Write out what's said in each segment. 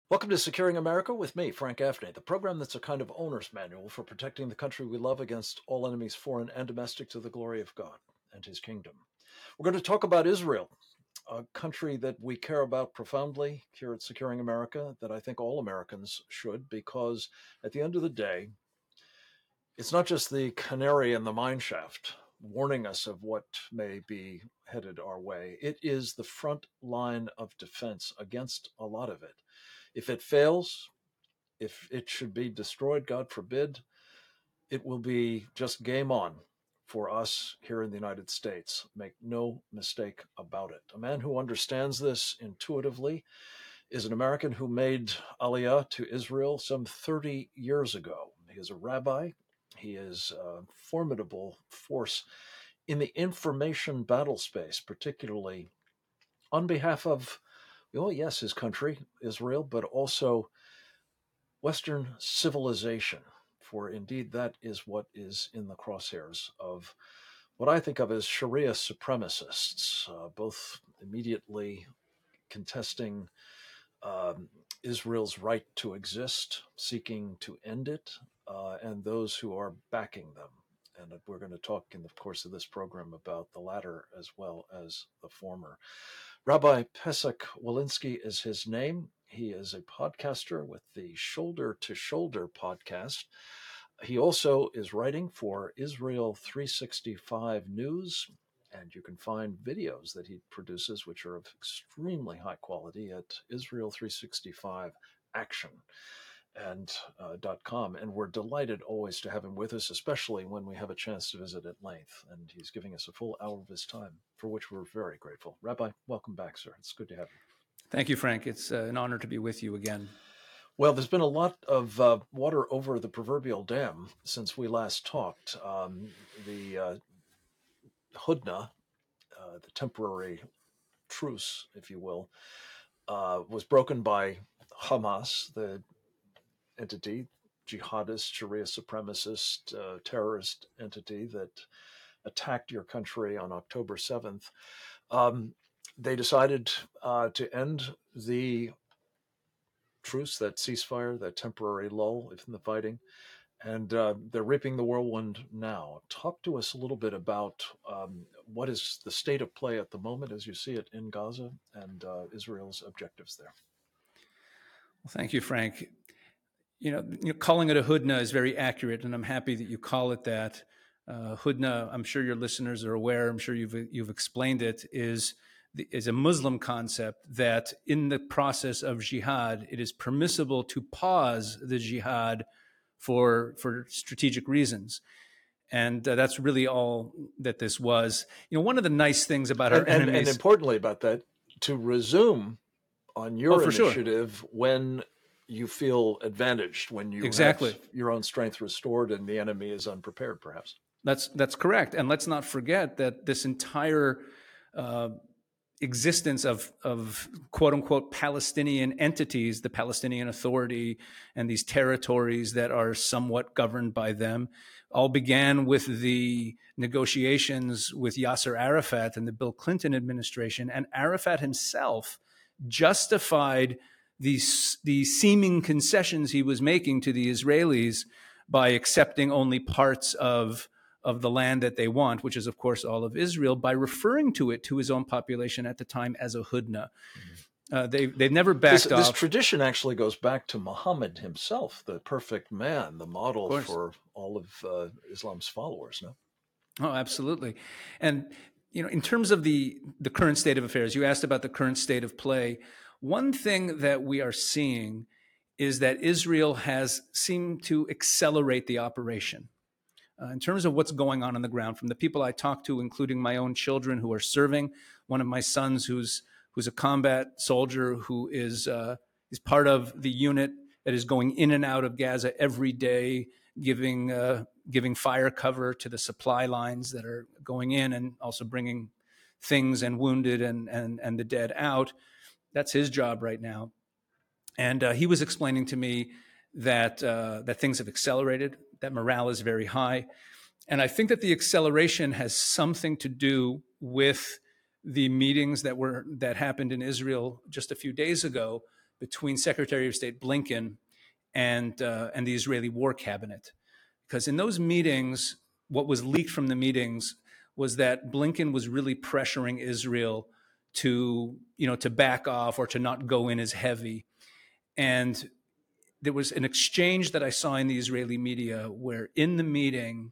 Welcome to Securing America with me, Frank Gaffney, the program that's a kind of owner's manual for protecting the country we love against all enemies, foreign and domestic, to the glory of God and his kingdom. We're going to talk about Israel, a country that we care about profoundly here at Securing America, that I think all Americans should, because at the end of the day, it's not just the canary in the mine shaft warning us of what may be headed our way. It is the front line of defense against a lot of it. If it fails, if it should be destroyed, God forbid, it will be just game on for us here in the United States. Make no mistake about it. A man who understands this intuitively is an American who made Aliyah to Israel some 30 years ago. He is a rabbi. He is a formidable force in the information battle space, particularly on behalf of, well, yes, his country, Israel, but also Western civilization, for indeed that is what is in the crosshairs of what I think of as Sharia supremacists, both immediately contesting Israel's right to exist, seeking to end it, and those who are backing them. And we're going to talk in the course of this program about the latter as well as the former. Rabbi Pesach Walensky is his name. He is a podcaster with the Shoulder to Shoulder podcast. He also is writing for Israel 365 News, and you can find videos that he produces, which are of extremely high quality, at Israel 365 Action and .com. And we're delighted always to have him with us, especially when we have a chance to visit at length. And he's giving us a full hour of his time, for which we're very grateful. Rabbi, welcome back, sir. It's good to have you. Thank you, Frank. It's an honor to be with you again. Well, there's been a lot of water over the proverbial dam since we last talked. The Hudna, the temporary truce, if you will, was broken by Hamas, the entity, jihadist, Sharia supremacist, terrorist entity that attacked your country on October 7th. They decided to end the truce, that ceasefire, that temporary lull in the fighting, and they're reaping the whirlwind now. Talk to us a little bit about what is the state of play at the moment as you see it in Gaza and Israel's objectives there. Well, thank you, Frank. Calling it a hudna is very accurate, and I'm happy that you call it that. Hudna, I'm sure your listeners are aware, I'm sure you've explained it, is a Muslim concept that in the process of jihad, it is permissible to pause the jihad for strategic reasons. And that's really all that this was. One of the nice things about our enemies... And importantly about that, to resume on your initiative when you feel advantaged, when you have your own strength restored and the enemy is unprepared, perhaps. That's correct. And let's not forget that this entire existence of quote unquote Palestinian entities, the Palestinian Authority and these territories that are somewhat governed by them, all began with the negotiations with Yasser Arafat and the Bill Clinton administration. And Arafat himself justified the seeming concessions he was making to the Israelis by accepting only parts of the land that they want, which is, of course, all of Israel, by referring to it to his own population at the time as a hudna. They've never backed off. This tradition actually goes back to Muhammad himself, the perfect man, the model for all of Islam's followers, no? Oh, absolutely. And, in terms of the current state of affairs, you asked about the current state of play. One thing that we are seeing is that Israel has seemed to accelerate the operation. In terms of what's going on the ground, from the people I talk to, including my own children who are serving, one of my sons who's a combat soldier who is part of the unit that is going in and out of Gaza every day, giving fire cover to the supply lines that are going in and also bringing things and wounded and the dead out. That's his job right now. And he was explaining to me that things have accelerated, that morale is very high. And I think that the acceleration has something to do with the meetings that happened in Israel just a few days ago between Secretary of State Blinken and the Israeli War Cabinet. Because in those meetings, what was leaked from the meetings was that Blinken was really pressuring Israel to back off or to not go in as heavy. And there was an exchange that I saw in the Israeli media where in the meeting,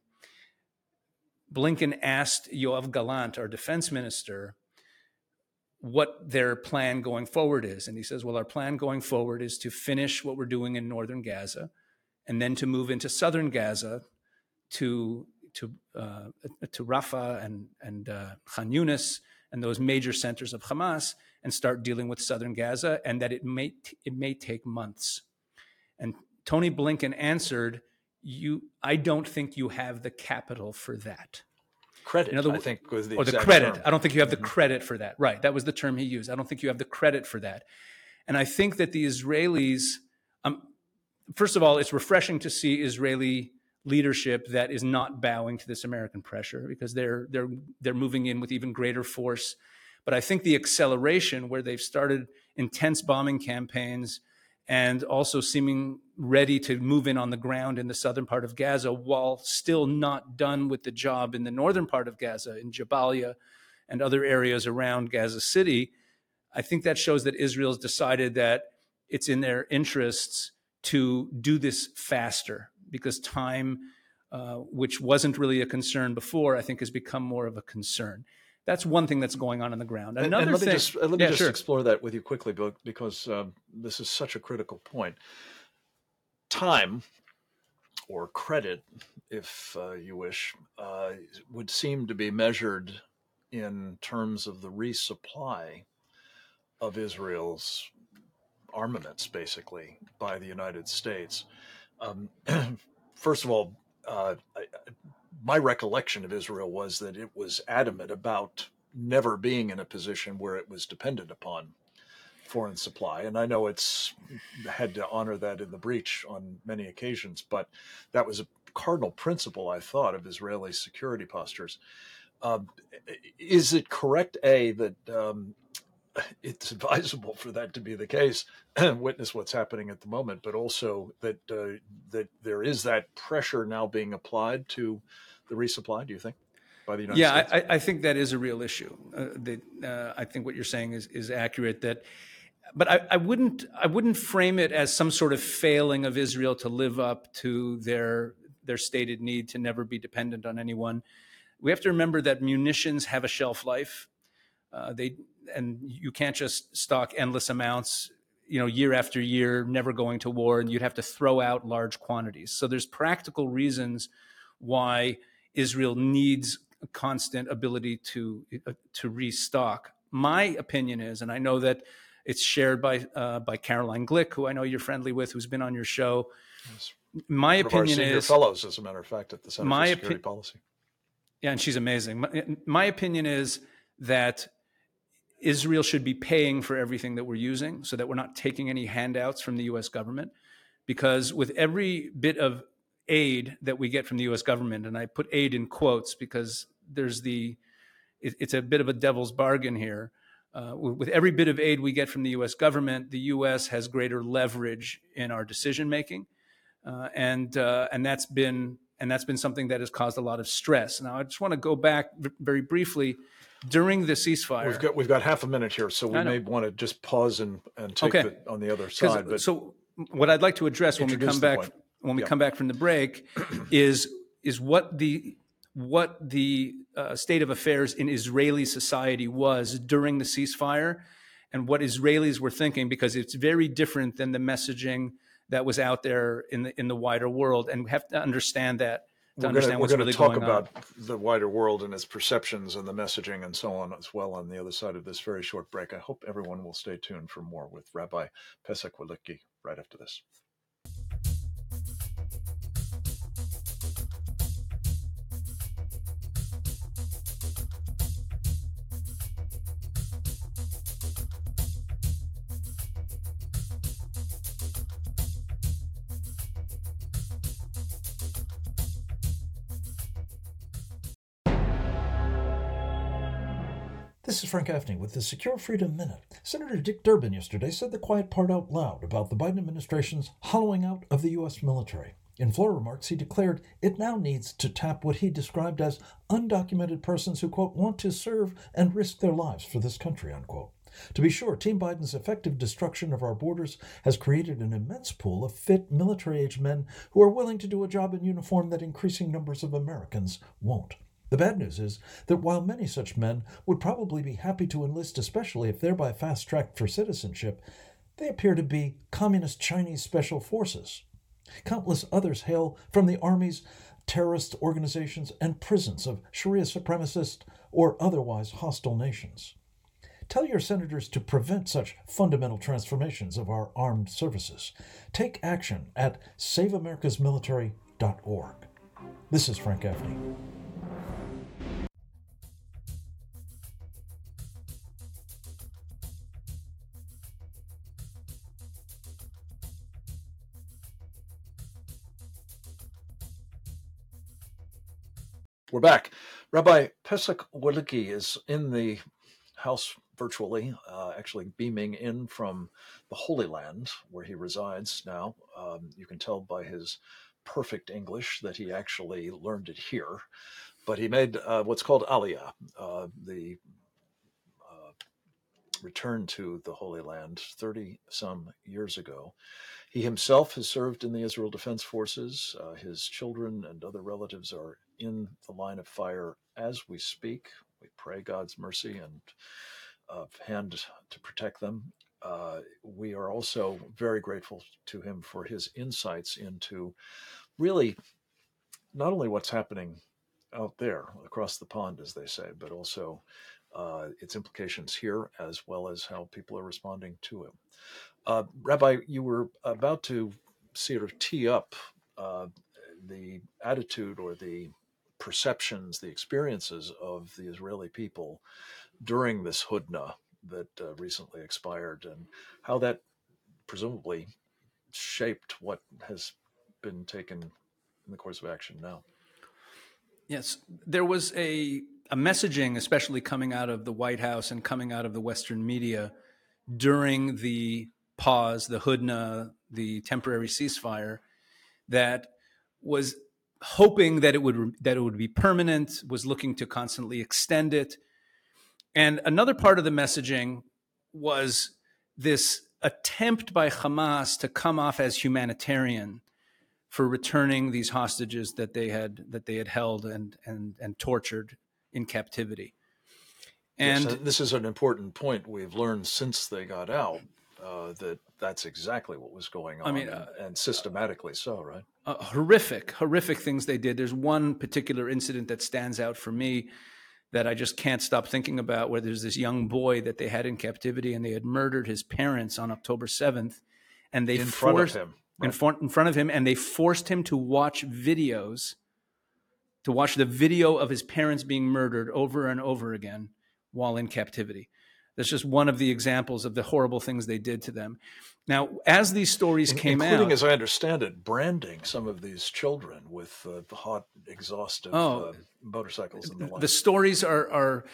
Blinken asked Yoav Gallant, our defense minister, what their plan going forward is. And he says, well, our plan going forward is to finish what we're doing in northern Gaza and then to move into southern Gaza to Rafah and Khan Yunis and those major centers of Hamas and start dealing with southern Gaza, and that it may take months. And Tony Blinken answered, I don't think you have the capital for that. Credit, I think, was the or the credit. Term. I don't think you have the credit for that. Right. That was the term he used. I don't think you have the credit for that. And I think that the Israelis, first of all, it's refreshing to see Israeli leadership that is not bowing to this American pressure, because they're moving in with even greater force. But I think the acceleration where they've started intense bombing campaigns and also seeming ready to move in on the ground in the southern part of Gaza, while still not done with the job in the northern part of Gaza, in Jabalia and other areas around Gaza City, I think that shows that Israel's decided that it's in their interests to do this faster, because time, which wasn't really a concern before, I think has become more of a concern. That's one thing that's going on the ground. Another let me thing, just explore that with you quickly, because this is such a critical point. Time, or credit, if you wish, would seem to be measured in terms of the resupply of Israel's armaments, basically, by the United States. First of all, my recollection of Israel was that it was adamant about never being in a position where it was dependent upon foreign supply. And I know it's had to honor that in the breach on many occasions, but that was a cardinal principle, I thought, of Israeli security postures. Is it correct, that it's advisable for that to be the case, witness what's happening at the moment, but also that that there is that pressure now being applied to the resupply, do you think, by the United States? Yeah, I think that is a real issue. I think what you're saying is accurate. But I wouldn't frame it as some sort of failing of Israel to live up to their stated need to never be dependent on anyone. We have to remember that munitions have a shelf life. And you can't just stock endless amounts, year after year, never going to war, and you'd have to throw out large quantities. So there's practical reasons why Israel needs a constant ability to restock. My opinion is, and I know that it's shared by Caroline Glick, who I know you're friendly with, who's been on your show. Yes. My opinion is, our fellows, as a matter of fact, at the Center for Security Policy. Yeah, and she's amazing. My opinion is that Israel should be paying for everything that we're using, so that we're not taking any handouts from the U.S. government, because with every bit of aid that we get from the U.S. government, and I put aid in quotes because it's a bit of a devil's bargain here. With every bit of aid we get from the U.S. government, the U.S. has greater leverage in our decision making, and that's been something that has caused a lot of stress. Now, I just want to go back very briefly. During the ceasefire, we've got half a minute here, so we may want to just pause and take it on the other side. But so, what I'd like to address when we come back from the break is what the state of affairs in Israeli society was during the ceasefire, and what Israelis were thinking, because it's very different than the messaging that was out there in the wider world, and we have to understand that. We're going to talk about the wider world and its perceptions and the messaging and so on as well on the other side of this very short break. I hope everyone will stay tuned for more with Rabbi Pesach Wielicki right after this. This is Frank Gaffney with the Secure Freedom Minute. Senator Dick Durbin yesterday said the quiet part out loud about the Biden administration's hollowing out of the U.S. military. In floor remarks, he declared it now needs to tap what he described as undocumented persons who, quote, want to serve and risk their lives for this country, unquote. To be sure, Team Biden's effective destruction of our borders has created an immense pool of fit military-age men who are willing to do a job in uniform that increasing numbers of Americans won't. The bad news is that while many such men would probably be happy to enlist, especially if thereby fast-tracked for citizenship, they appear to be communist Chinese special forces. Countless others hail from the armies, terrorist organizations, and prisons of Sharia supremacist or otherwise hostile nations. Tell your senators to prevent such fundamental transformations of our armed services. Take action at SaveAmericasMilitary.org. This is Frank Gaffney. We're back. Rabbi Pesach Walicki is in the house virtually, actually beaming in from the Holy Land where he resides now. You can tell by his perfect English that he actually learned it here. But he made what's called Aliyah, the return to the Holy Land 30-some years ago. He himself has served in the Israel Defense Forces. His children and other relatives are in the line of fire as we speak. We pray God's mercy and hand to protect them. We are also very grateful to him for his insights into really not only what's happening out there across the pond, as they say, but also its implications here, as well as how people are responding to it. Rabbi, you were about to sort of tee up the attitude or the perceptions, the experiences of the Israeli people during this Hudna that recently expired, and how that presumably shaped what has been taken in the course of action now. Yes, there was a messaging, especially coming out of the White House and coming out of the Western media during the pause, the Hudna, the temporary ceasefire, that was hoping that it would be permanent, was looking to constantly extend it. And another part of the messaging was this attempt by Hamas to come off as humanitarian for returning these hostages that they had held and tortured in captivity. And yes, this is an important point we've learned since they got out, that's exactly what was going on, and systematically so, right? Horrific things they did. There's one particular incident that stands out for me that I just can't stop thinking about, where there's this young boy that they had in captivity and they had murdered his parents on October 7th. And they in front of him, right? in front of him, and they forced him to watch the video of his parents being murdered over and over again while in captivity. That's just one of the examples of the horrible things they did to them. Now, as these stories came out, including, as I understand it, branding some of these children with the hot, exhaustive motorcycles and the like. The stories are,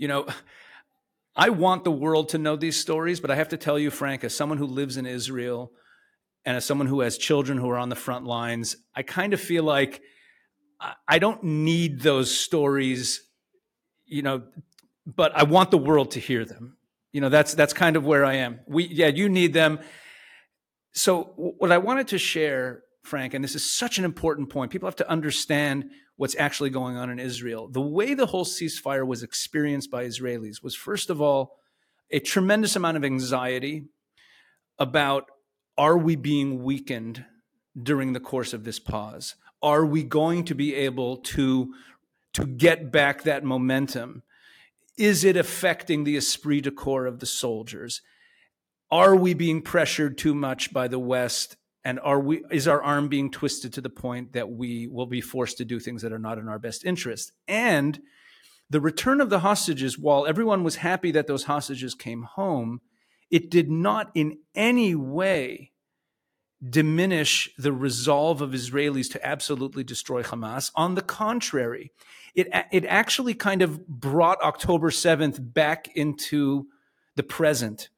I want the world to know these stories, but I have to tell you, Frank, as someone who lives in Israel and as someone who has children who are on the front lines, I kind of feel like I don't need those stories, but I want the world to hear them. That's kind of where I am. You need them. So what I wanted to share, Frank, and this is such an important point, people have to understand what's actually going on in Israel. The way the whole ceasefire was experienced by Israelis was, first of all, a tremendous amount of anxiety about, are we being weakened during the course of this pause? Are we going to be able to get back that momentum? Is it affecting the esprit de corps of the soldiers? Are we being pressured too much by the West? And is our arm being twisted to the point that we will be forced to do things that are not in our best interest? And the return of the hostages, while everyone was happy that those hostages came home, it did not in any way diminish the resolve of Israelis to absolutely destroy Hamas. On the contrary, it actually kind of brought October 7th back into the present.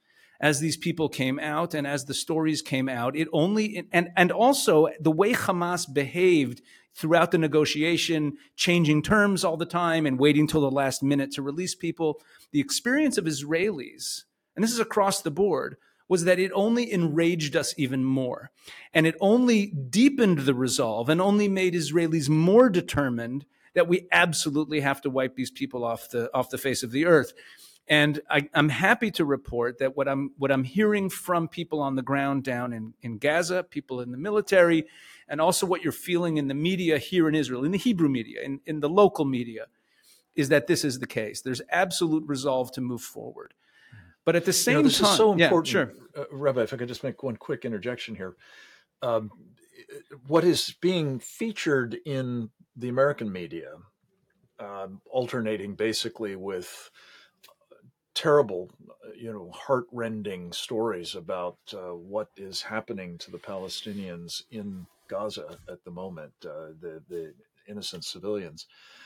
as these people came out and as the stories came out, it only, and also the way Hamas behaved throughout the negotiation, changing terms all the time and waiting till the last minute to release people, the experience of Israelis, and this is across the board, was that it only enraged us even more. And it only deepened the resolve and only made Israelis more determined that we absolutely have to wipe these people off the face of the earth. And I'm happy to report that what I'm hearing from people on the ground down in Gaza, people in the military, and also what you're feeling in the media here in Israel, in the Hebrew media, in the local media, is that this is the case. There's absolute resolve to move forward. But at the same this time, is so important. Yeah, sure. Rabbi, if I could just make one quick interjection here. What is being featured in the American media, alternating basically with terrible, heart-rending stories about what is happening to the Palestinians in Gaza at the moment, the innocent civilians,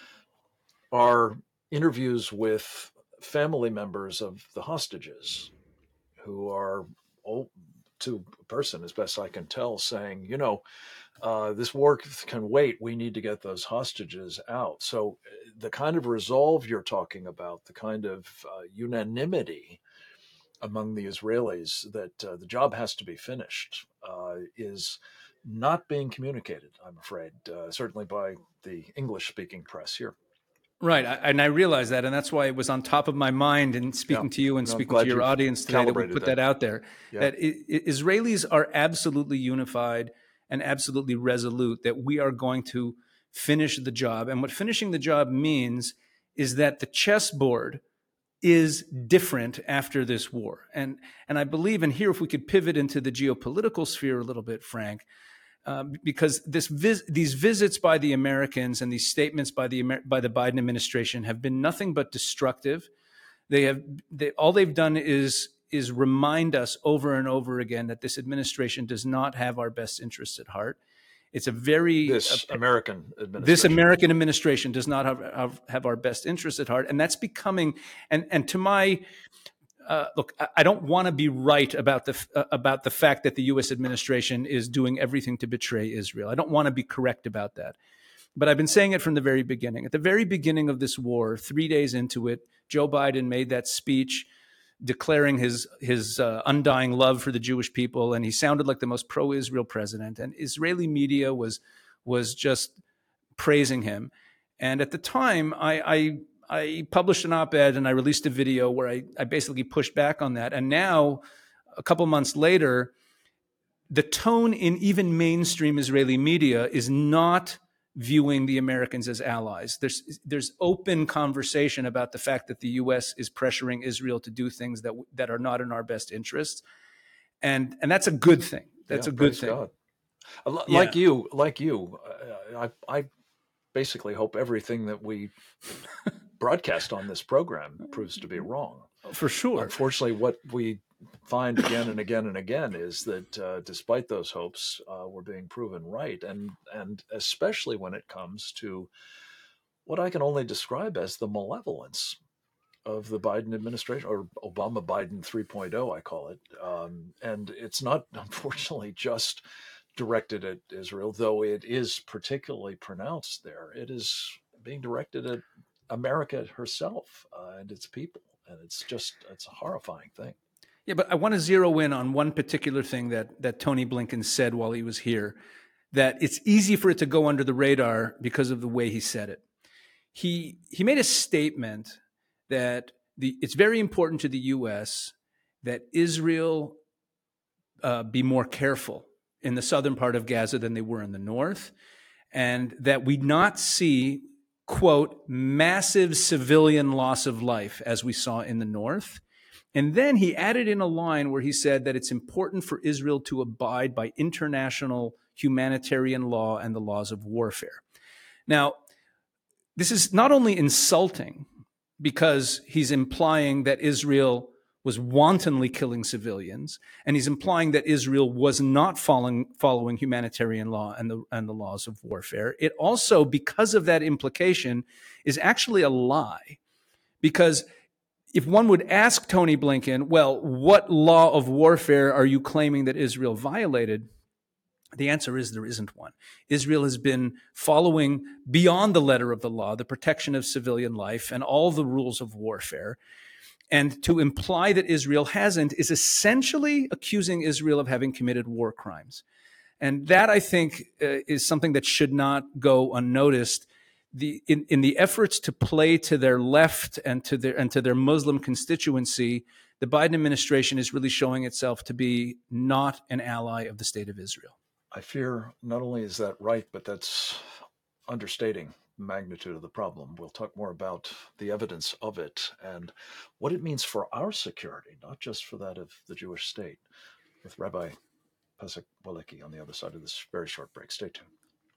are interviews with family members of the hostages who are, to a person, as best I can tell, saying, this war can wait. We need to get those hostages out. So the kind of resolve you're talking about, the kind of unanimity among the Israelis that the job has to be finished is not being communicated, I'm afraid, certainly by the English-speaking press here. Right. And I realize that. And that's why it was on top of my mind in speaking to you and speaking to your audience today that we put that out there. Yeah. That Israelis are absolutely unified and absolutely resolute that we are going to finish the job. And what finishing the job means is that the chessboard is different after this war. And I believe, and here if we could pivot into the geopolitical sphere a little bit, Frank, because these visits by the Americans and these statements by the Biden administration have been nothing but destructive. All they've done is remind us over and over again that this administration does not have our best interests at heart. It's this American administration does not have our best interests at heart, and that's becoming. And to my look, I don't want to be right about the fact that the U.S. administration is doing everything to betray Israel. I don't want to be correct about that. But I've been saying it from the very beginning. At the very beginning of this war, 3 days into it, Joe Biden made that speech declaring his undying love for the Jewish people, and he sounded like the most pro-Israel president. And Israeli media was just praising him. And at the time, I published an op-ed and I released a video where I basically pushed back on that. And now, a couple months later, the tone in even mainstream Israeli media is not viewing the Americans as allies. There's open conversation about the fact that the U.S. is pressuring Israel to do things that are not in our best interests, and that's a good thing. That's a good thing. God. Like you, I basically hope everything that we broadcast on this program proves to be wrong. For sure. Unfortunately, what we find again and again and again is that despite those hopes, we're being proven right. And especially when it comes to what I can only describe as the malevolence of the Biden administration, or Obama-Biden 3.0, I call it. And it's not, unfortunately, just directed at Israel, though it is particularly pronounced there. It is being directed at America herself and its people. And it's a horrifying thing. Yeah, but I want to zero in on one particular thing that Tony Blinken said while he was here, that it's easy for it to go under the radar because of the way he said it. He made a statement that it's very important to the U.S. that Israel be more careful in the southern part of Gaza than they were in the north, and that we not see, quote, massive civilian loss of life as we saw in the north. And then he added in a line where he said that it's important for Israel to abide by international humanitarian law and the laws of warfare. Now, this is not only insulting because he's implying that Israel was wantonly killing civilians, and he's implying that Israel was not following humanitarian law and the laws of warfare. It also, because of that implication, is actually a lie, because if one would ask Tony Blinken, well, what law of warfare are you claiming that Israel violated? The answer is there isn't one. Israel has been following beyond the letter of the law, the protection of civilian life and all the rules of warfare. And to imply that Israel hasn't is essentially accusing Israel of having committed war crimes. And that, I think, is something that should not go unnoticed. In the efforts to play to their left and to their Muslim constituency, the Biden administration is really showing itself to be not an ally of the state of Israel. I fear not only is that right, but that's understating the magnitude of the problem. We'll talk more about the evidence of it and what it means for our security, not just for that of the Jewish state, with Rabbi Pesach Walicki on the other side of this very short break. Stay tuned.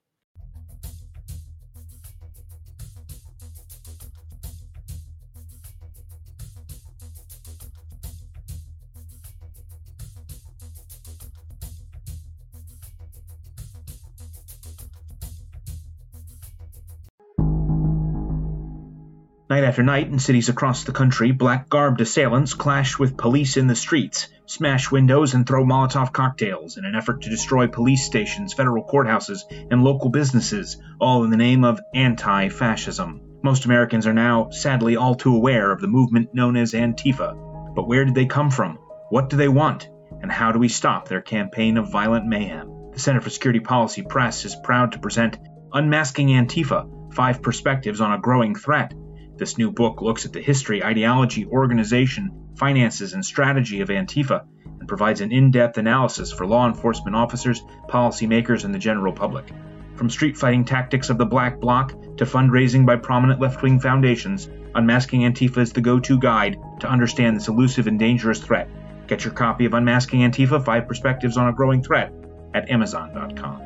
Night after night, in cities across the country, black-garbed assailants clash with police in the streets, smash windows, and throw Molotov cocktails in an effort to destroy police stations, federal courthouses, and local businesses, all in the name of anti-fascism. Most Americans are now, sadly, all too aware of the movement known as Antifa. But where did they come from? What do they want? And how do we stop their campaign of violent mayhem? The Center for Security Policy Press is proud to present Unmasking Antifa: 5 Perspectives on a Growing Threat. This new book looks at the history, ideology, organization, finances, and strategy of Antifa and provides an in-depth analysis for law enforcement officers, policymakers, and the general public. From street fighting tactics of the Black Bloc to fundraising by prominent left-wing foundations, Unmasking Antifa is the go-to guide to understand this elusive and dangerous threat. Get your copy of Unmasking Antifa: 5 Perspectives on a Growing Threat at Amazon.com.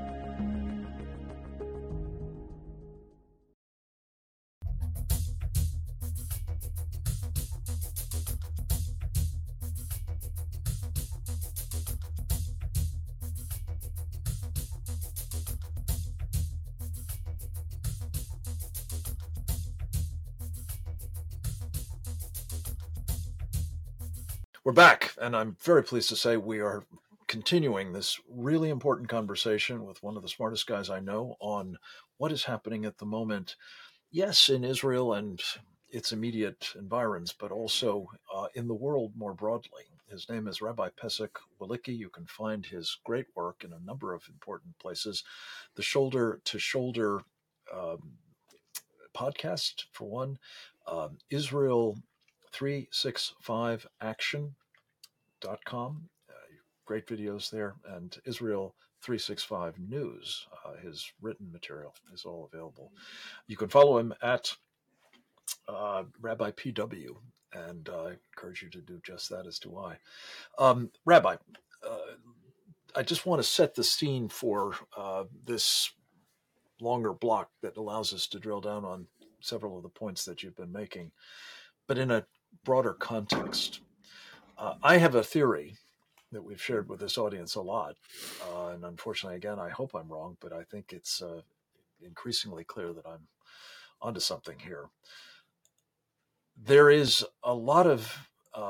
We're back, and I'm very pleased to say we are continuing this really important conversation with one of the smartest guys I know on what is happening at the moment, yes, in Israel and its immediate environs, but also in the world more broadly. His name is Rabbi Pesach Walicki. You can find his great work in a number of important places. The Shoulder to Shoulder podcast, for one, Israel 365 action.com. Great videos there. And Israel 365 News, his written material is all available. You can follow him at Rabbi PW, and I encourage you to do just that, as do I. Rabbi, I just want to set the scene for this longer block that allows us to drill down on several of the points that you've been making, but in a broader context. I have a theory that we've shared with this audience a lot, and unfortunately, again, I hope I'm wrong, but I think it's increasingly clear that I'm onto something here. There is a lot of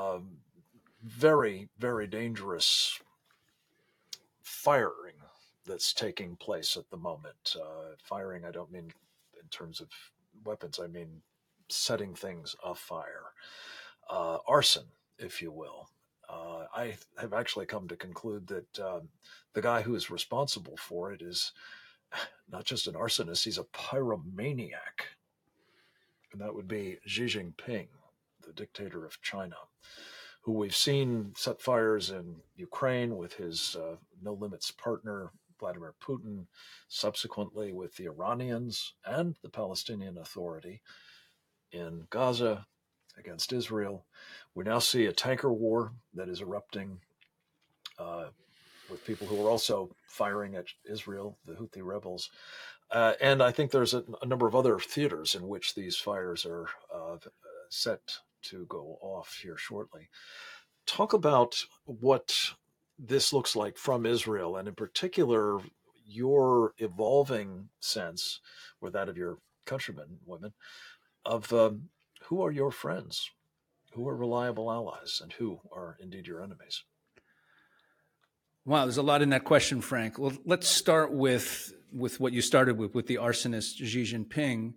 very, very dangerous firing that's taking place at the moment. Firing, I don't mean in terms of weapons, I mean setting things afire. Arson, if you will. I have actually come to conclude that the guy who is responsible for it is not just an arsonist, he's a pyromaniac. And that would be Xi Jinping, the dictator of China, who we've seen set fires in Ukraine with his no limits partner, Vladimir Putin, subsequently with the Iranians and the Palestinian Authority in Gaza against Israel. We now see a tanker war that is erupting with people who are also firing at Israel, the Houthi rebels. And I think there's a number of other theaters in which these fires are set to go off here shortly. Talk about what this looks like from Israel, and in particular, your evolving sense, or that of your countrymen, women, of who are your friends? Who are reliable allies and who are indeed your enemies? Wow, there's a lot in that question, Frank. Well, let's start with what you started with the arsonist Xi Jinping.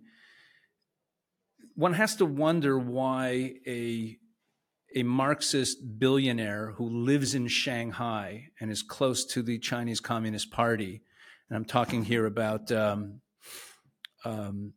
One has to wonder why a Marxist billionaire who lives in Shanghai and is close to the Chinese Communist Party, and I'm talking here about Neville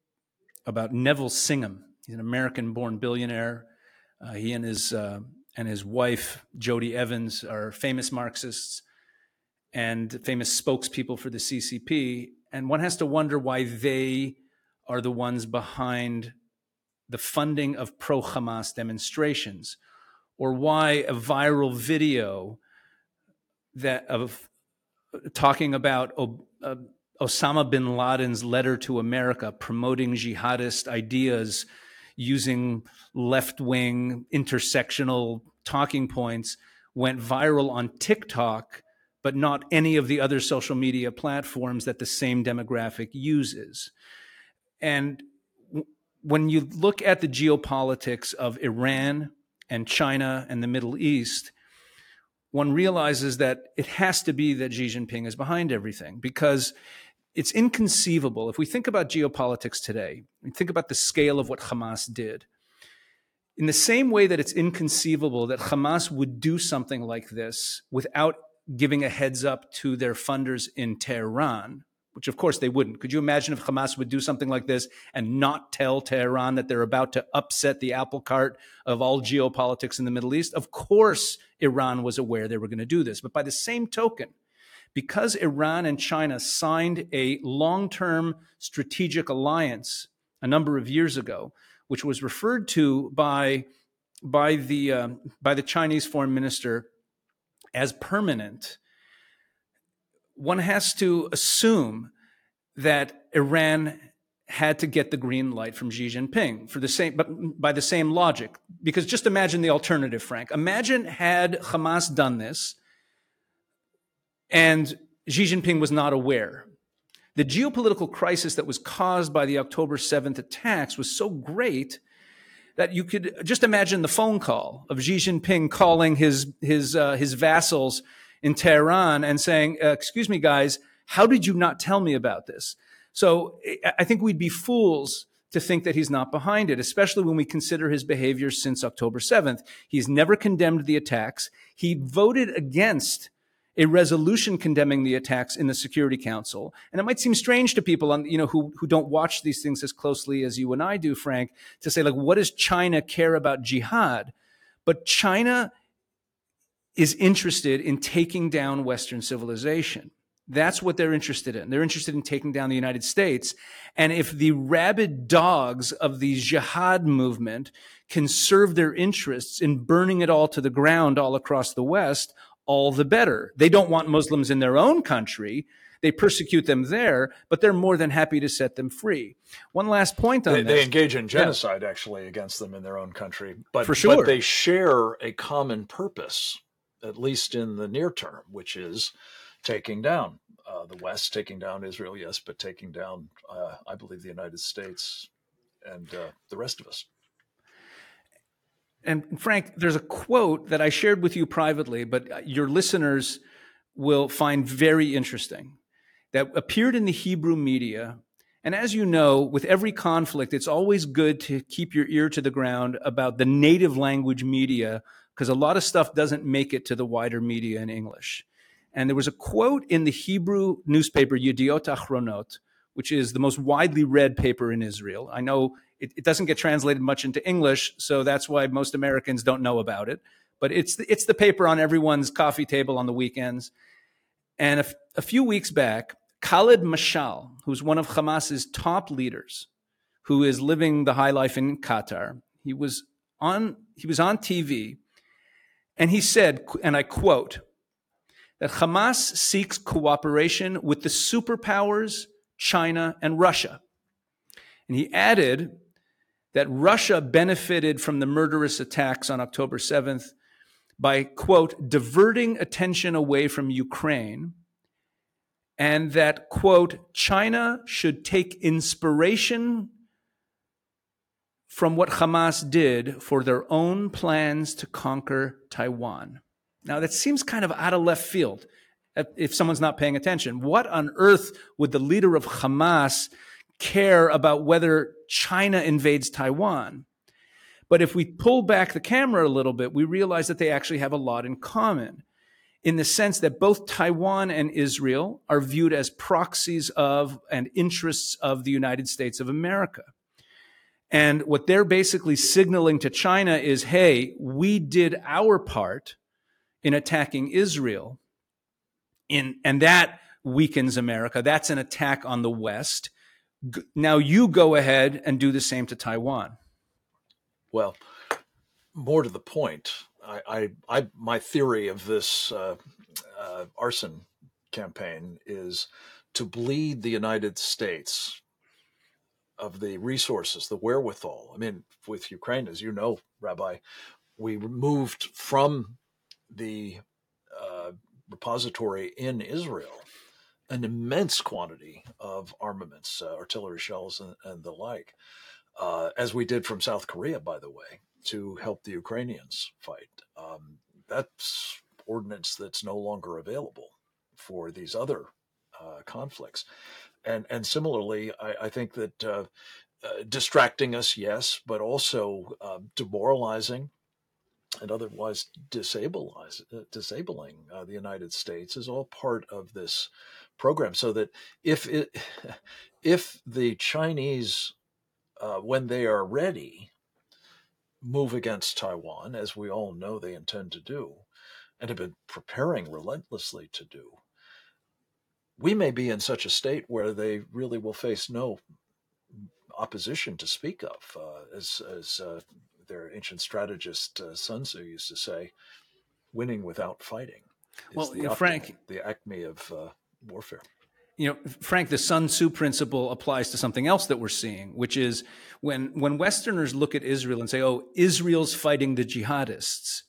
Singham. He's an American-born billionaire. He and his wife, Jody Evans, are famous Marxists and famous spokespeople for the CCP. And one has to wonder why they are the ones behind the funding of pro-Hamas demonstrations, or why a viral video of talking about Osama bin Laden's letter to America promoting jihadist ideas using left-wing intersectional talking points went viral on TikTok, but not any of the other social media platforms that the same demographic uses. And when you look at the geopolitics of Iran and China and the Middle East, one realizes that it has to be that Xi Jinping is behind everything, because it's inconceivable. If we think about geopolitics today, we think about the scale of what Hamas did. In the same way that it's inconceivable that Hamas would do something like this without giving a heads up to their funders in Tehran, which of course they wouldn't. Could you imagine if Hamas would do something like this and not tell Tehran that they're about to upset the apple cart of all geopolitics in the Middle East? Of course, Iran was aware they were going to do this. But by the same token, because Iran and China signed a long-term strategic alliance a number of years ago, which was referred to by the Chinese foreign minister as permanent, one has to assume that Iran had to get the green light from Xi Jinping but by the same logic. Because just imagine the alternative, Frank. Imagine had Hamas done this and Xi Jinping was not aware. The geopolitical crisis that was caused by the October 7th attacks was so great that you could just imagine the phone call of Xi Jinping calling his vassals in Tehran and saying, excuse me, guys, how did you not tell me about this? So I think we'd be fools to think that he's not behind it, especially when we consider his behavior since October 7th. He's never condemned the attacks. He voted against a resolution condemning the attacks in the Security Council. And it might seem strange to people who don't watch these things as closely as you and I do, Frank, to say, like, what does China care about jihad? But China is interested in taking down Western civilization. That's what they're interested in. They're interested in taking down the United States. And if the rabid dogs of the jihad movement can serve their interests in burning it all to the ground all across the West, all the better. They don't want Muslims in their own country. They persecute them there, but they're more than happy to set them free. One last point on this. They engage in genocide, actually, against them in their own country. But, for sure. But they share a common purpose, at least in the near term, which is taking down the West, taking down Israel, yes, but taking down, I believe, the United States and the rest of us. And Frank, there's a quote that I shared with you privately, but your listeners will find very interesting, that appeared in the Hebrew media. And as you know, with every conflict, it's always good to keep your ear to the ground about the native language media, because a lot of stuff doesn't make it to the wider media in English. And there was a quote in the Hebrew newspaper Yediot Achronot, which is the most widely read paper in Israel. I know it doesn't get translated much into English, so that's why most Americans don't know about it. But it's the paper on everyone's coffee table on the weekends. And a few weeks back, Khaled Mashal, who's one of Hamas's top leaders, who is living the high life in Qatar, he was on TV, and he said, and I quote, that Hamas seeks cooperation with the superpowers, China and Russia. And he added that Russia benefited from the murderous attacks on October 7th by, quote, diverting attention away from Ukraine, and that, quote, China should take inspiration from what Hamas did for their own plans to conquer Taiwan. Now, that seems kind of out of left field if someone's not paying attention. What on earth would the leader of Hamas care about whether China invades Taiwan? But if we pull back the camera a little bit, we realize that they actually have a lot in common, in the sense that both Taiwan and Israel are viewed as proxies of and interests of the United States of America. And what they're basically signaling to China is, hey, we did our part in attacking Israel, and that weakens America. That's an attack on the West. Now you go ahead and do the same to Taiwan. Well, more to the point, my theory of this arson campaign is to bleed the United States of the resources, the wherewithal. I mean, with Ukraine, as you know, Rabbi, we moved from the repository in Israel an immense quantity of armaments, artillery shells, and the like, as we did from South Korea, by the way, to help the Ukrainians fight. That's ordnance that's no longer available for these other conflicts. And similarly, I think that distracting us, yes, but also demoralizing and otherwise disabling the United States is all part of this program. So that if the Chinese, when they are ready, move against Taiwan, as we all know they intend to do, and have been preparing relentlessly to do, we may be in such a state where they really will face no opposition to speak of, as their ancient strategist Sun Tzu used to say, winning without fighting. Well, Frank, the acme of warfare. Frank, the Sun Tzu principle applies to something else that we're seeing, which is when Westerners look at Israel and say, oh, Israel's fighting the jihadists.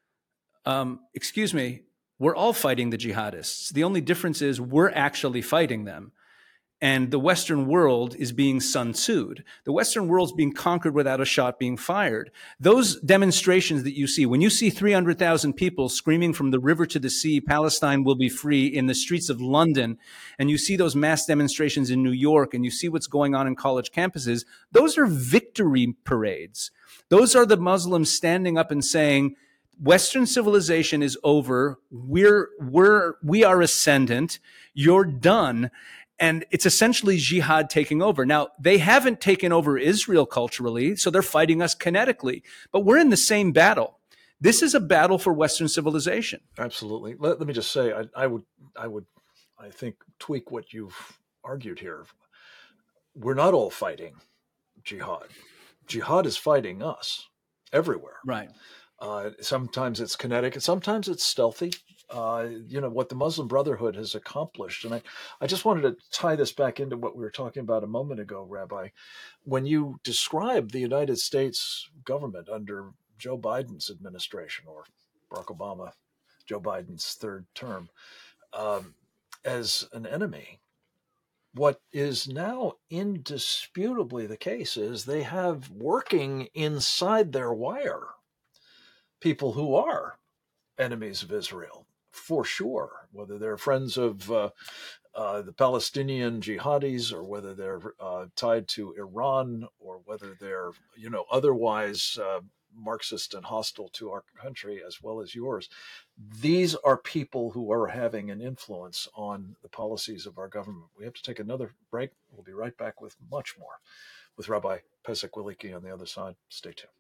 Excuse me, we're all fighting the jihadists. The only difference is we're actually fighting them. And the Western world is being Sun Tzu'd. The Western world's being conquered without a shot being fired. Those demonstrations that you see, when you see 300,000 people screaming from the river to the sea, Palestine will be free in the streets of London, and you see those mass demonstrations in New York, and you see what's going on in college campuses, those are victory parades. Those are the Muslims standing up and saying, Western civilization is over. We are ascendant. You're done. And it's essentially jihad taking over. Now, they haven't taken over Israel culturally, so they're fighting us kinetically. But we're in the same battle. This is a battle for Western civilization. Absolutely. Let me just say, I would, I think, tweak what you've argued here. We're not all fighting jihad. Jihad is fighting us everywhere. Right. Sometimes it's kinetic, and sometimes it's stealthy. What the Muslim Brotherhood has accomplished. And I just wanted to tie this back into what we were talking about a moment ago, Rabbi. When you describe the United States government under Joe Biden's administration, or Barack Obama, Joe Biden's third term, as an enemy, what is now indisputably the case is they have working inside their wire people who are enemies of Israel. For sure, whether they're friends of the Palestinian jihadis, or whether they're tied to Iran, or whether they're otherwise Marxist and hostile to our country as well as yours. These are people who are having an influence on the policies of our government. We have to take another break. We'll be right back with much more with Rabbi Pesach Wilicki on the other side. Stay tuned.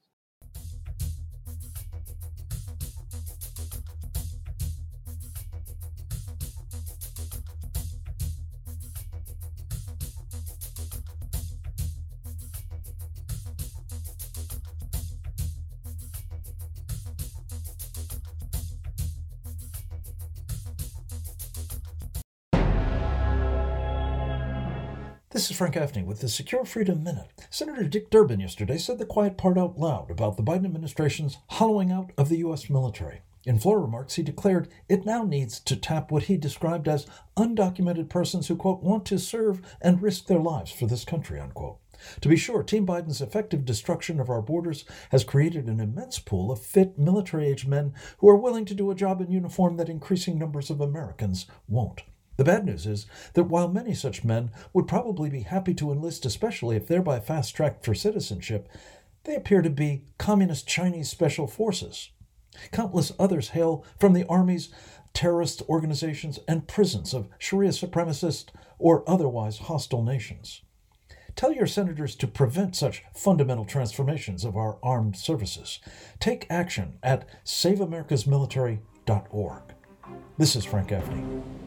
This is Frank Gaffney with the Secure Freedom Minute. Senator Dick Durbin yesterday said the quiet part out loud about the Biden administration's hollowing out of the U.S. military. In floor remarks, he declared it now needs to tap what he described as undocumented persons who, quote, want to serve and risk their lives for this country, unquote. To be sure, Team Biden's effective destruction of our borders has created an immense pool of fit military-age men who are willing to do a job in uniform that increasing numbers of Americans won't. The bad news is that while many such men would probably be happy to enlist, especially if thereby fast-tracked for citizenship, they appear to be Communist Chinese special forces. Countless others hail from the armies, terrorist organizations, and prisons of Sharia supremacist or otherwise hostile nations. Tell your senators to prevent such fundamental transformations of our armed services. Take action at SaveAmericasMilitary.org. This is Frank Gaffney.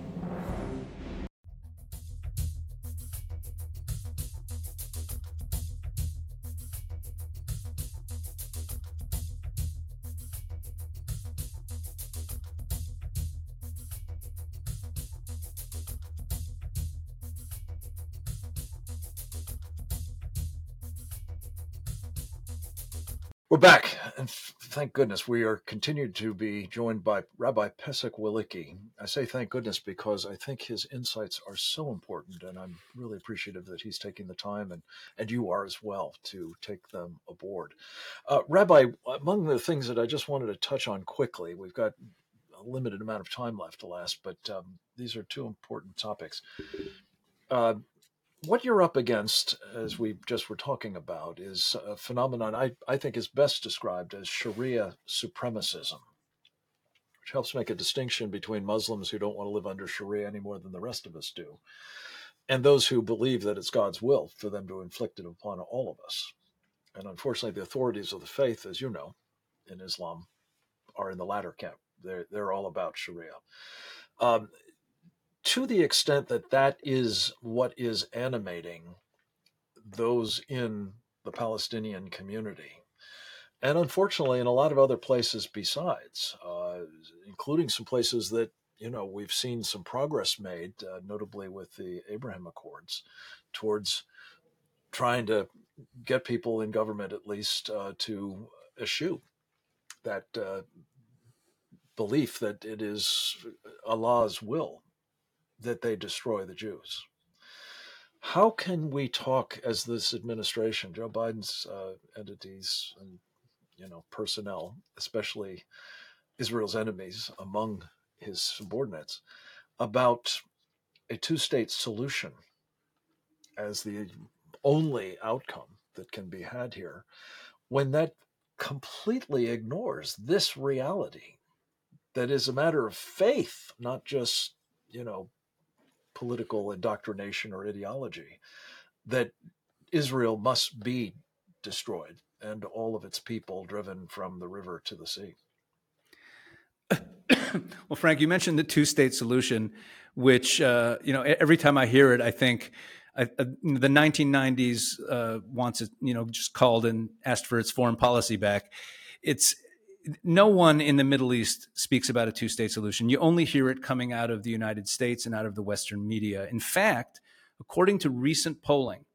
We're back, and thank goodness we are continued to be joined by Rabbi Pesach Wilicki. I say thank goodness because I think his insights are so important, and I'm really appreciative that he's taking the time, and you are as well, to take them aboard. Rabbi, among the things that I just wanted to touch on quickly, we've got a limited amount of time left to last, but these are two important topics. What you're up against, as we just were talking about, is a phenomenon I think is best described as Sharia supremacism, which helps make a distinction between Muslims who don't want to live under Sharia any more than the rest of us do, and those who believe that it's God's will for them to inflict it upon all of us. And unfortunately, the authorities of the faith, as you know, in Islam, are in the latter camp. They're all about Sharia. To the extent that that is what is animating those in the Palestinian community, and unfortunately in a lot of other places besides, including some places that, we've seen some progress made, notably with the Abraham Accords, towards trying to get people in government at least to eschew that belief that it is Allah's will that they destroy the Jews. How can we talk as this administration, Joe Biden's entities and personnel, especially Israel's enemies among his subordinates, about a two-state solution as the only outcome that can be had here, when that completely ignores this reality that is a matter of faith, not just, political indoctrination or ideology, that Israel must be destroyed and all of its people driven from the river to the sea? Well, Frank, you mentioned the two-state solution, which, every time I hear it, I think the 1990s wants it, just called and asked for its foreign policy back. No one in the Middle East speaks about a two-state solution. You only hear it coming out of the United States and out of the Western media. In fact, according to recent polling,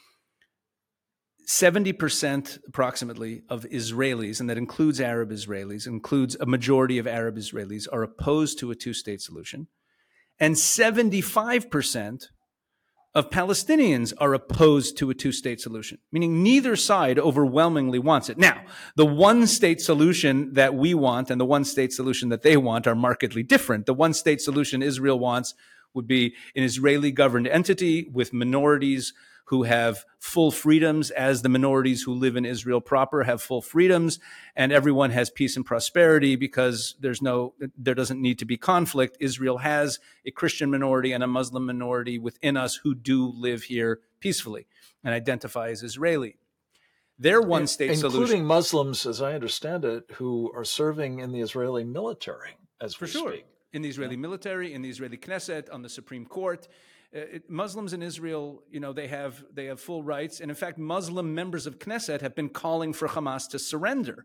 70% approximately of Israelis, and that includes Arab Israelis, includes a majority of Arab Israelis, are opposed to a two-state solution. And 75% of Palestinians are opposed to a two-state solution, meaning neither side overwhelmingly wants it. Now, the one-state solution that we want and the one-state solution that they want are markedly different. The one-state solution Israel wants would be an Israeli-governed entity with minorities who have full freedoms, as the minorities who live in Israel proper have full freedoms, and everyone has peace and prosperity because there doesn't need to be conflict. Israel has a Christian minority and a Muslim minority within us who do live here peacefully and identify as Israeli. Their one-state solution, including Muslims, as I understand it, who are serving in the Israeli military as we speak. In the Israeli military, in the Israeli Knesset, on the Supreme Court. Muslims in Israel, they have full rights. And in fact, Muslim members of Knesset have been calling for Hamas to surrender,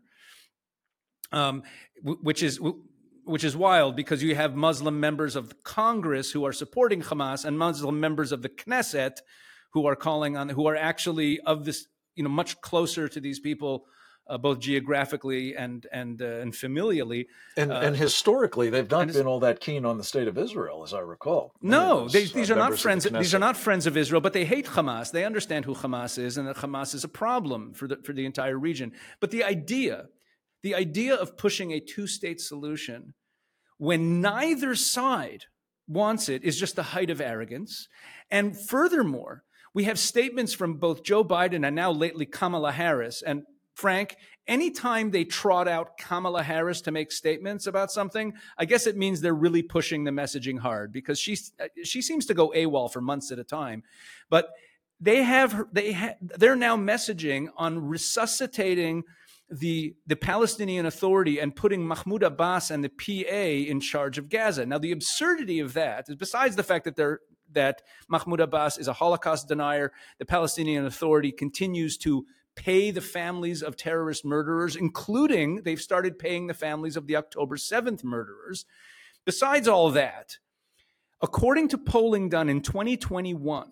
which is wild, because you have Muslim members of Congress who are supporting Hamas and Muslim members of the Knesset who are actually of this, much closer to these people both geographically and familially. And historically, they've not been all that keen on the state of Israel, as I recall. No, these are not friends. These are not friends of Israel, but they hate Hamas. They understand who Hamas is, and that Hamas is a problem for the entire region. But the idea of pushing a two-state solution when neither side wants it is just the height of arrogance. And furthermore, we have statements from both Joe Biden and now lately Kamala Harris. And Frank, anytime they trot out Kamala Harris to make statements about something, I guess it means they're really pushing the messaging hard, because she seems to go AWOL for months at a time. But they're now messaging on resuscitating the Palestinian Authority and putting Mahmoud Abbas and the PA in charge of Gaza. Now, the absurdity of that is, besides the fact that Mahmoud Abbas is a Holocaust denier, the Palestinian Authority continues to pay the families of terrorist murderers, including they've started paying the families of the October 7th murderers. Besides all that, according to polling done in 2021,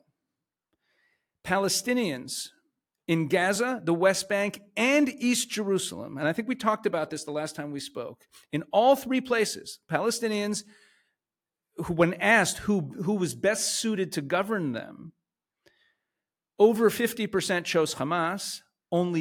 Palestinians in Gaza, the West Bank, and East Jerusalem, and I think we talked about this the last time we spoke, in all three places, Palestinians, who, when asked who was best suited to govern them, over 50% chose Hamas. Only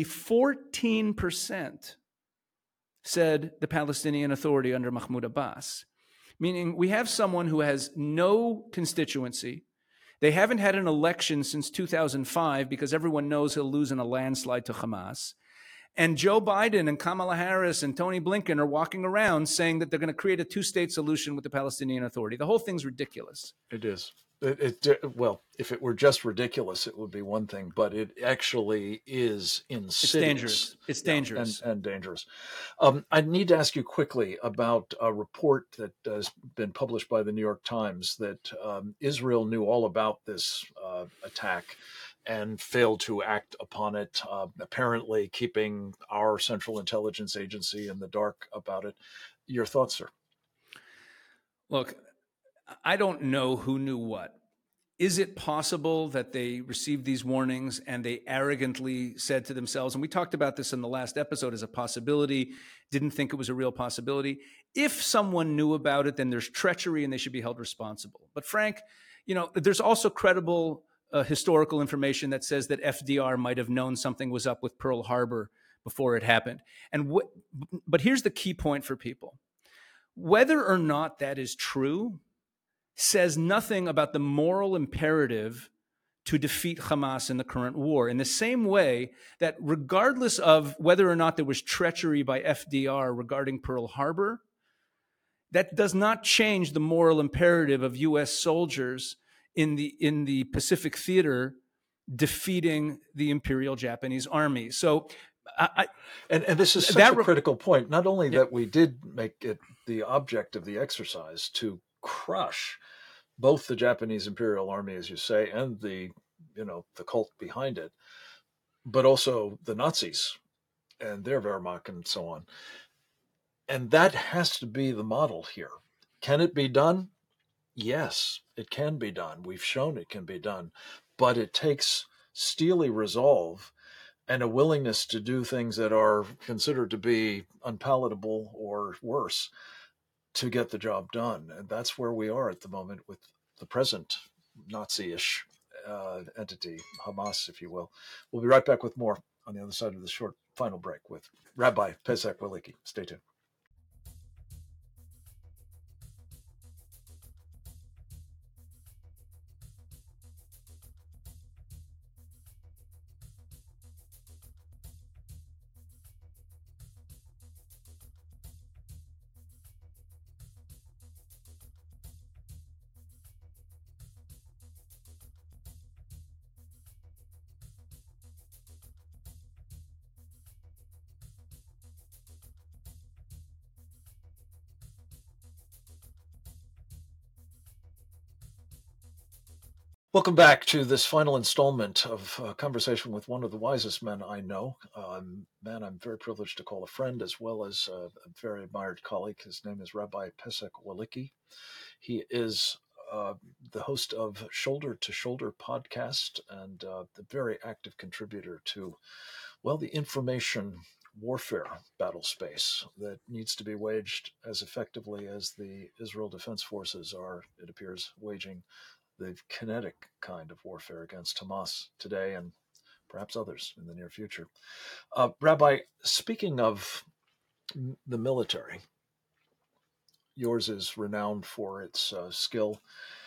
14% said the Palestinian Authority under Mahmoud Abbas, meaning we have someone who has no constituency. They haven't had an election since 2005 because everyone knows he'll lose in a landslide to Hamas. And Joe Biden and Kamala Harris and Tony Blinken are walking around saying that they're going to create a two-state solution with the Palestinian Authority. The whole thing's ridiculous. It is. Well, if it were just ridiculous, it would be one thing, but it actually is insidious. It's dangerous. It's dangerous. And dangerous. I need to ask you quickly about a report that has been published by the New York Times that Israel knew all about this attack and failed to act upon it, apparently keeping our Central Intelligence Agency in the dark about it. Your thoughts, sir? Look, I don't know who knew what. Is it possible that they received these warnings and they arrogantly said to themselves, and we talked about this in the last episode as a possibility, didn't think it was a real possibility. If someone knew about it, then there's treachery and they should be held responsible. But Frank, there's also credible historical information that says that FDR might have known something was up with Pearl Harbor before it happened. But here's the key point for people. Whether or not that is true says nothing about the moral imperative to defeat Hamas in the current war. In the same way that regardless of whether or not there was treachery by FDR regarding Pearl Harbor, that does not change the moral imperative of U.S. soldiers in the Pacific Theater defeating the Imperial Japanese Army. So, and this is such a critical point. Not only that we did make it the object of the exercise to crush both the Japanese Imperial Army, as you say, and the cult behind it, but also the Nazis and their Wehrmacht and so on. And that has to be the model here. Can it be done? Yes, it can be done. We've shown it can be done, but it takes steely resolve and a willingness to do things that are considered to be unpalatable or worse to get the job done. And that's where we are at the moment with the present Nazi-ish entity, Hamas, if you will. We'll be right back with more on the other side of this short final break with Rabbi Pesach Welicki. Stay tuned. Welcome back to this final installment of a conversation with one of the wisest men I know, man I'm very privileged to call a friend as well as a very admired colleague. His name is Rabbi Pesach Welicki. He is the host of Shoulder to Shoulder podcast and a very active contributor to, the information warfare battle space that needs to be waged as effectively as the Israel Defense Forces are, it appears, waging the kinetic kind of warfare against Hamas today and perhaps others in the near future. Rabbi, speaking of the military, yours is renowned for its skill.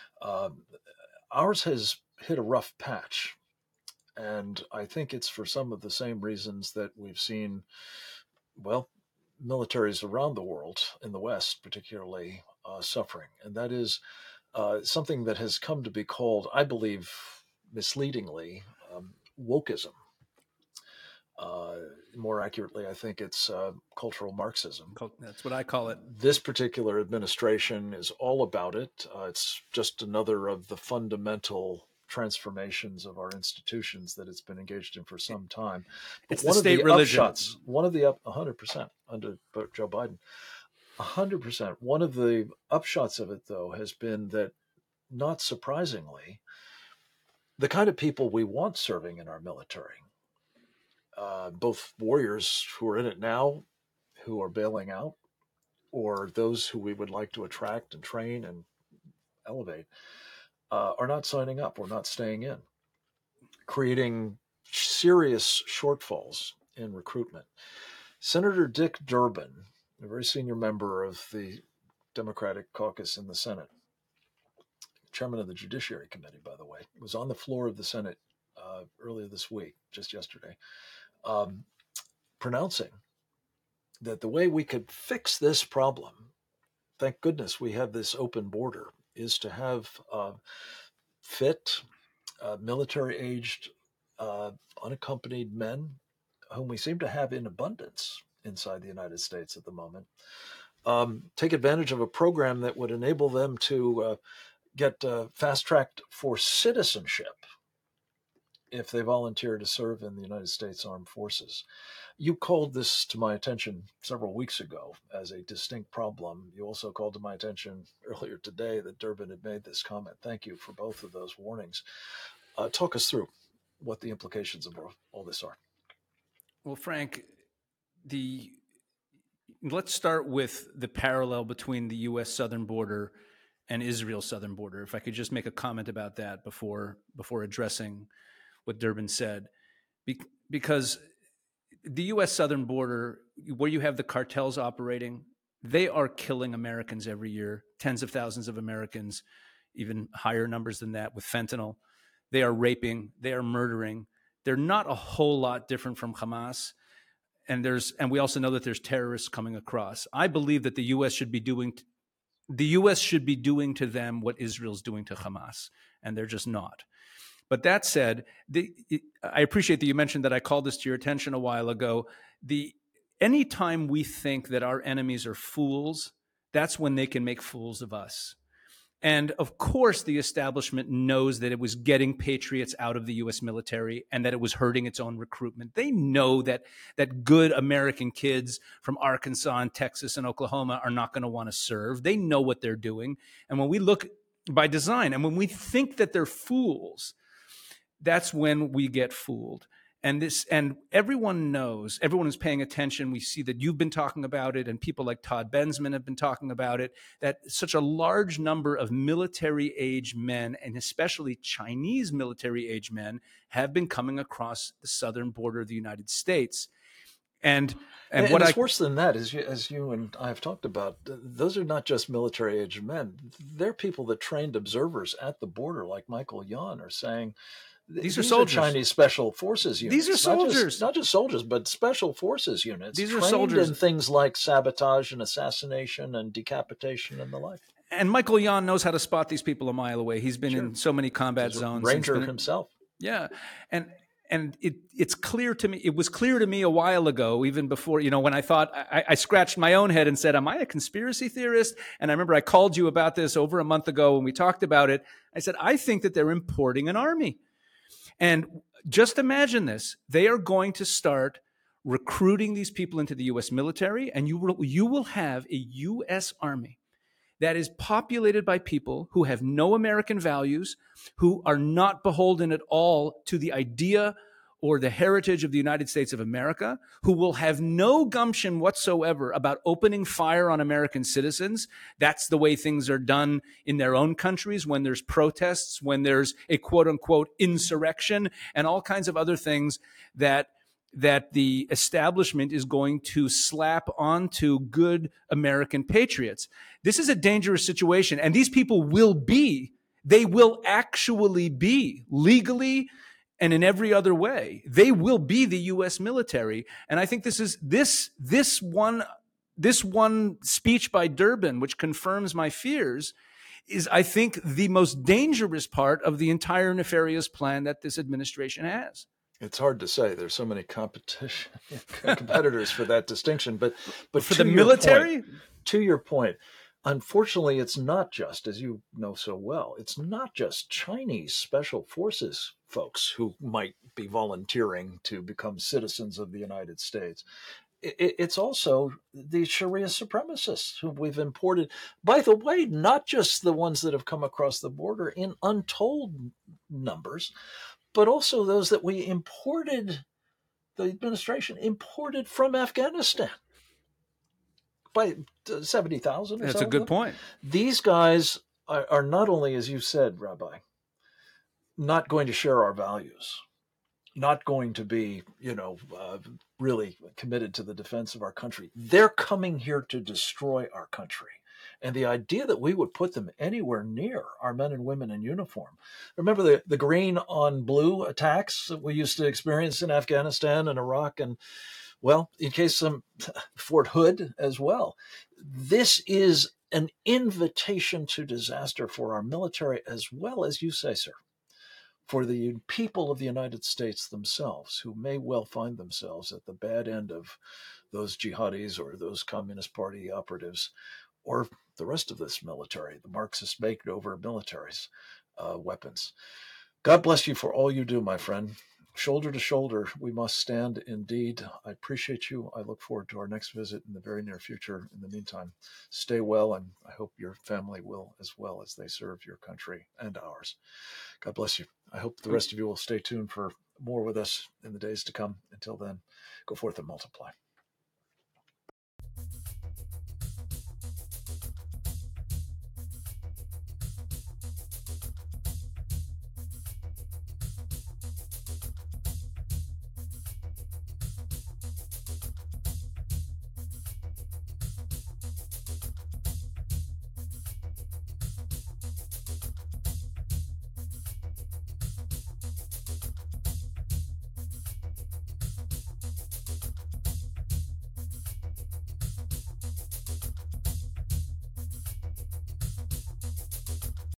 Ours has hit a rough patch. And I think it's for some of the same reasons that we've seen, well, militaries around the world, in the West particularly, suffering. And that is something that has come to be called, I believe, misleadingly, wokeism. More accurately, I think it's cultural Marxism. That's what I call it. This particular administration is all about it. It's just another of the fundamental transformations of our institutions that it's been engaged in for some time. But it's the state religion. One of the 100% under Joe Biden, 100%. One of the upshots of it, though, has been that, not surprisingly, the kind of people we want serving in our military, both warriors who are in it now, who are bailing out, or those who we would like to attract and train and elevate, are not signing up or not staying in, creating serious shortfalls in recruitment. Senator Dick Durbin, a very senior member of the Democratic caucus in the Senate, chairman of the Judiciary Committee, by the way, was on the floor of the Senate earlier this week, just yesterday, pronouncing that the way we could fix this problem, thank goodness we have this open border, is to have fit, military-aged, unaccompanied men, whom we seem to have in abundance inside the United States at the moment, take advantage of a program that would enable them to get fast-tracked for citizenship if they volunteer to serve in the United States Armed Forces. You called this to my attention several weeks ago as a distinct problem. You also called to my attention earlier today that Durbin had made this comment. Thank you for both of those warnings. Talk us through what the implications of all this are. Well, Frank, let's start with the parallel between the U.S. southern border and Israel's southern border. If I could just make a comment about that before addressing what Durbin said, because the U.S. southern border, where you have the cartels operating, they are killing Americans every year, tens of thousands of Americans, even higher numbers than that with fentanyl. They are raping, they are murdering. They're not a whole lot different from Hamas. And we also know that there's terrorists coming across. I believe that the U.S. should be doing to them what Israel's doing to Hamas, and they're just not. But that said, I appreciate that you mentioned that I called this to your attention a while ago. Anytime we think that our enemies are fools, that's when they can make fools of us. And of course, the establishment knows that it was getting patriots out of the U.S. military and that it was hurting its own recruitment. They know that good American kids from Arkansas and Texas and Oklahoma are not going to want to serve. They know what they're doing. And when we look by design, and when we think that they're fools, that's when we get fooled. And everyone knows, everyone is paying attention. We see that you've been talking about it, and people like Todd Bensman have been talking about it, that such a large number of military-age men, and especially Chinese military-age men, have been coming across the southern border of the United States. And it's worse than that, as you and I have talked about. Those are not just military-age men. They're people that trained observers at the border, like Michael Yon, are saying, These are soldiers. Chinese special forces units. These are soldiers. Not just soldiers, but special forces units. These are soldiers in things like sabotage and assassination and decapitation and the like. And Michael Yon knows how to spot these people a mile away. He's been in so many combat zones. Ranger himself. Yeah. And it's clear to me, it was clear to me a while ago, even before, when I thought, I scratched my own head and said, am I a conspiracy theorist? And I remember I called you about this over a month ago when we talked about it. I said, I think that they're importing an army. And just imagine this. They are going to start recruiting these people into the U.S. military, and you will have a U.S. Army that is populated by people who have no American values, who are not beholden at all to the idea or the heritage of the United States of America, who will have no gumption whatsoever about opening fire on American citizens. That's the way things are done in their own countries when there's protests, when there's a quote unquote insurrection, and all kinds of other things that the establishment is going to slap onto good American patriots. This is a dangerous situation, and these people they will actually be legally and in every other way, they will be the U.S. military. And I think this one speech by Durbin, which confirms my fears, is, I think, the most dangerous part of the entire nefarious plan that this administration has. It's hard to say. There's so many competitors for that distinction. But for the military, to your point, unfortunately, it's not just, as you know so well, it's not just Chinese special forces folks who might be volunteering to become citizens of the United States. It's also the Sharia supremacists who we've imported, by the way, not just the ones that have come across the border in untold numbers, but also those that we imported, the administration imported from Afghanistan by 70,000 or so. That's a good point. These guys are not only, as you said, Rabbi, not going to share our values, not going to be, really committed to the defense of our country. They're coming here to destroy our country. And the idea that we would put them anywhere near our men and women in uniform. Remember the green on blue attacks that we used to experience in Afghanistan and Iraq, and, well, in case some Fort Hood as well. This is an invitation to disaster for our military, as well as you say, sir, for the people of the United States themselves, who may well find themselves at the bad end of those jihadis or those Communist Party operatives, or the rest of this military, the Marxist makeover military's weapons. God bless you for all you do, my friend. Shoulder to shoulder, we must stand indeed. I appreciate you. I look forward to our next visit in the very near future. In the meantime, stay well, and I hope your family will as well as they serve your country and ours. God bless you. I hope the rest of you will stay tuned for more with us in the days to come. Until then, go forth and multiply.